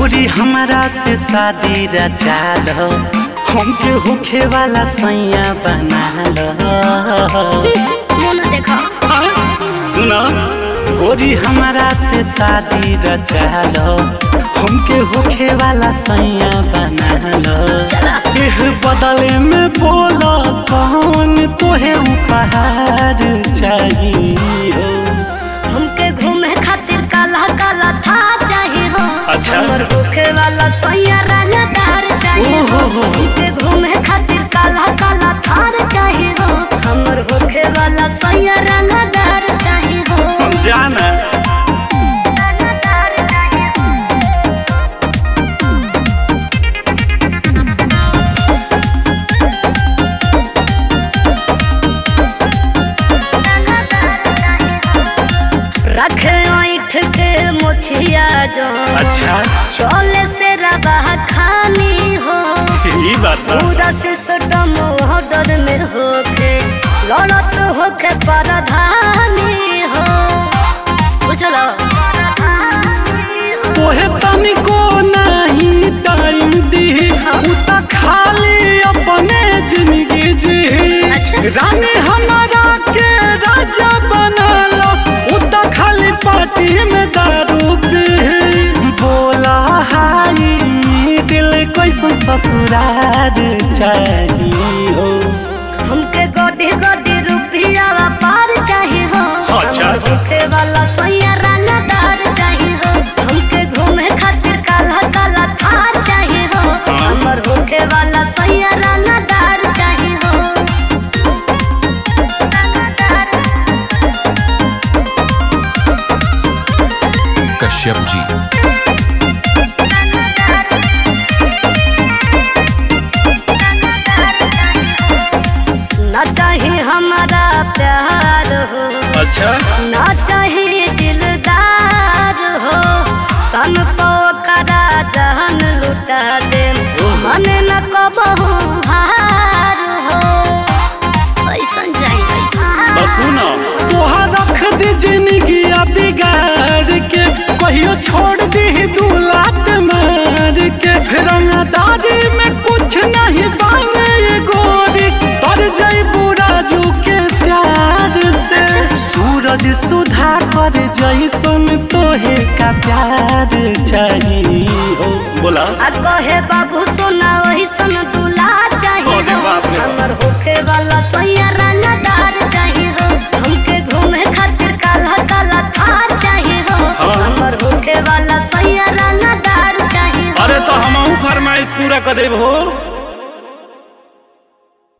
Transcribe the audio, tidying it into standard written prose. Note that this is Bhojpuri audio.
गोरी हमारा से शादी रचा लो, हमके होखे वाला सैया बना लो। सुनो गोरी हमारा से शादी रचा लो, हमके होखे वाला सैया बना लो। एह बदले में बोलो कौन तोहे उपहार चाहिए? हमके घूमे खातिर काला काला था चाहिए हो। अच्छा। हमर होखे वाला सैया रंगदार चाहिए हो। हमके घूमे खातिर काला काला थार चाहिए हो। हमर होखे वाला सैया रंगदार चाहिए हो। जाना रखे ऐठ के मोछिया जो अच्छा चले से रवा खानी हो। ये बात पूरा सिस्टम ऑर्डर में होके लड़त होके परधानी हो। बुझलो तोहे तनिको नहीं टाइम दी, उता खाली अपने जिंदगी जी। अच्छा। रानी हमारा के राजा बना लो, उता खाली पार्टी में दारू पी। बोला हाई दिल कैसन ससुरार चाहिए हो? हमके गोडी गोडी रुपया पार चाहिए हो। अच्छा। हमर होखे वाला सैया रंगदार चाहिए हो। हमके घूमे खातिर काला काला थार चाहिए हो। हमर होखे वाला सैया रंगदार चाहिए हो। कश्यप जी। ना चाहिए हमारा प्यार हो, अच्छा ना चाहिए दिलदार हो। सन पो करा जहन लुटा दे, मन न कबहू हार हो। ऐसन चाहिए ऐसन। बस सुनो तोहा रख दी जिंदगी बिगाड़ के, कहियो छोड़ दी दू लात मार के। फिर रंगदारी में कुछ नहीं बांगे गोरी, तर जाई बुराजू के प्यार से। सूरज सुधा कर जैसन तोहे का प्यार चाहिए हो? बोला आ कहे बाबू सोना वही सन दूल्हा चाहिए अरे हो। बाप रे। हमर होखे वाला सैया रंगदार चाहिए हो। हमके घूमे खातिर काला काला थार चाहिए हो। हमर होखे वाला सैया रंगदार चाहिए हो। अरे तो हम फरमाइश पूरा कर देब हो।